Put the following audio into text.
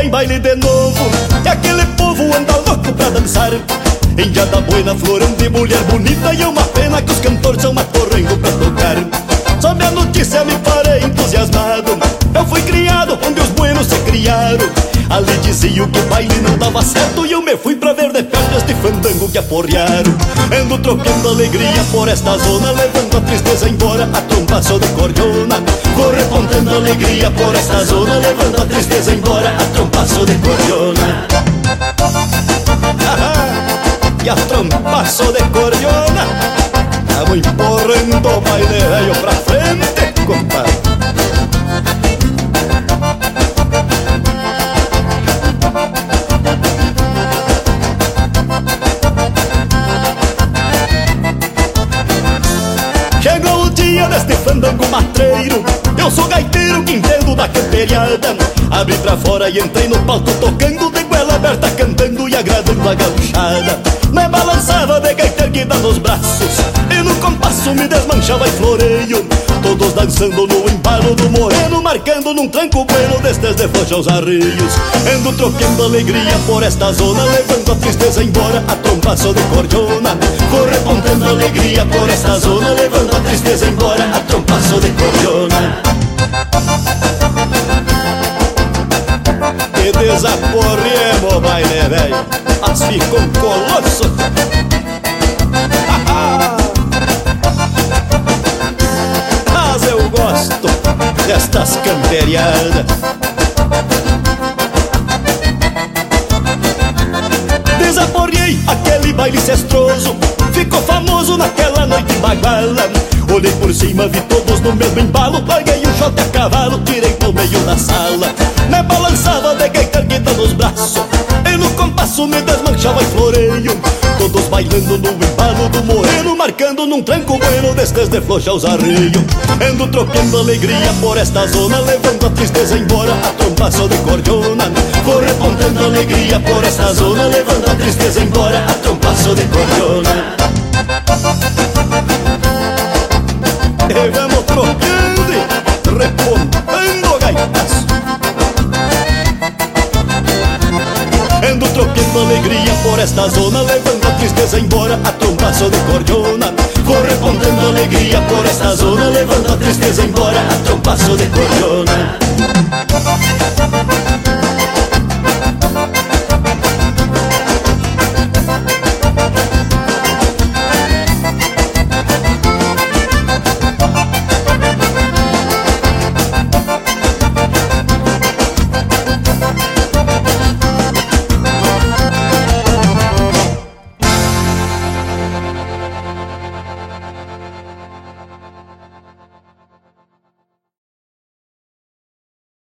baile de novo e aquele povo anda louco pra dançar. Indiada buena, florando e mulher bonita, e é uma pena que os cantores são matorrengo pra tocar. Sob a notícia me parei entusiasmado, eu fui criado onde os buenos se criaram. Ali diziam que o baile não dava certo e eu me fui pra ver de perto este fandango que aporrearam. Ando trocando alegria por esta zona, levando a tristeza embora a trompaço de cordiona. Vou repontando alegria por esta zona, levando a tristeza embora a trompaço de cordiona. E a trompaço de cordiona, tamo empurrando o baile velho pra frente, compadre. Chegou o dia deste fandango matreiro, eu sou gaiteiro que entendo da camperiada. Abri pra fora e entrei no palco tocando, de goela aberta cantando e agradando a gauchada. Me balançava de gaiteiro que dá nos braços, e no compasso me desmanchava e floreio. Todos dançando no embalo do moreno, marcando num tranco bueno destes de flocha aos arreios. Ando trocando alegria por esta zona, levando a tristeza embora a trompaço de cordiona. Vou repontando alegria por esta zona, levando a tristeza embora a trompaço de cordiona. Que desaporremos, baile velho, assim com colosso. Mas eu gosto destas camperiadas. Desaporrei aquele baile cestroso, ficou famoso naquela noite baguala. Olhei por cima, vi todos no mesmo embalo, paguei o shot a cavalo, tirei pro meio da sala. Me balançava de gaita erguida nos braços, e no compasso me desmanchava e floreio. Todos bailando no embalo do moreno, marcando num tranco bueno destes de flocha aos arreios. Ando trocando alegria por esta zona, levando a tristeza embora a trompaço de cordiona. Vou repontando alegria por esta zona, levando a tristeza embora a trompaço de cordiona. E vamos trocando e repontando gaitaço. Ando trocando alegria por esta zona, levando a tristeza embora a trompaço de cordiona. Vou repontando alegria por esta zona, levando a tristeza embora a trompaço de cordiona.